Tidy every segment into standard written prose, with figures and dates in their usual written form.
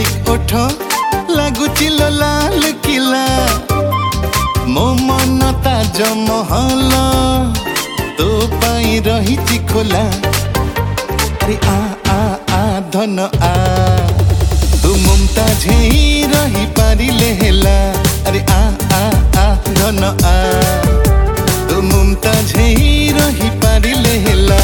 ओठ लगुची लाल किला मो मन ताज महल तो पाई रही खोला। अरे आ आ आ धन आ तू मुमताज ही रही पारिले हेला। अरे आ आ आ धन आ तू मुमताज ही रही पारिले हेला।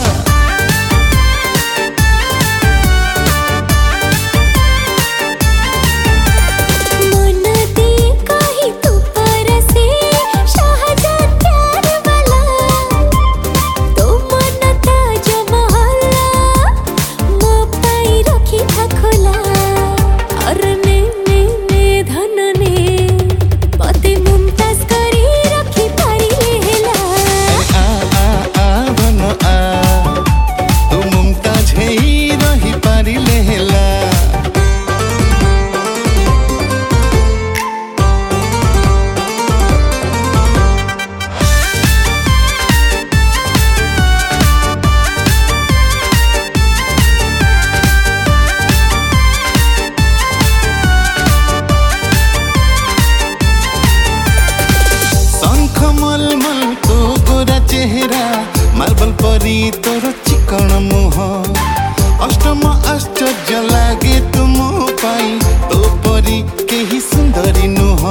चेहरा मार्बल परी तोर चिकन मुह अष्टम आश्चर्य लागे तुम पाई तो परी केही सुंदरी नुह।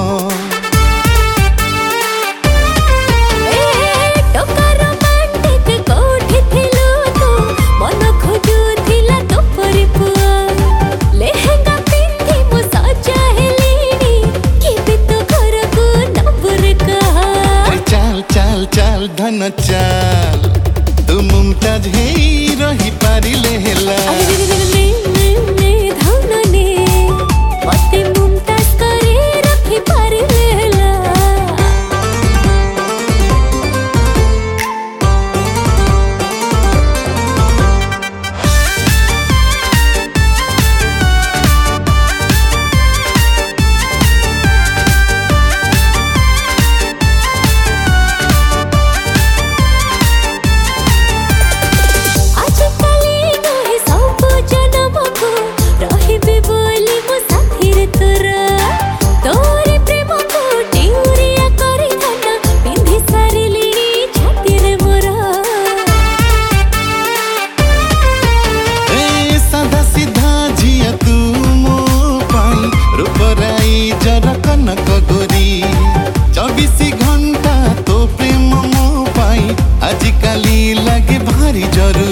चाल धन चाल तू मुमताज ही रही पारिले हेला। गोरी 24 घंटा तो प्रेम मो पाई आजिकाली लगे भारी जरूरी।